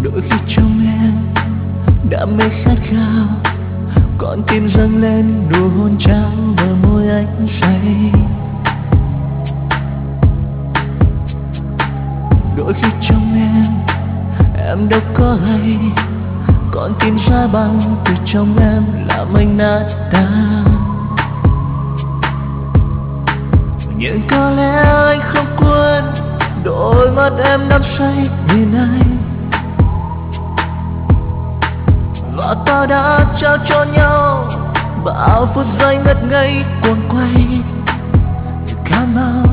Đôi khi trong em đam mê khát khao, con tim dâng lên nụ hôn trao bờ môi anh say. Đôi khi trong em đâu có hay, con tim giá băng từ trong em làm anh nát tan. Nhưng có lẽ anh không quên đôi mắt em đắm say vì anh, và ta đã trao cho nhau bao phút giây ngất ngây cuồng quay. Come on,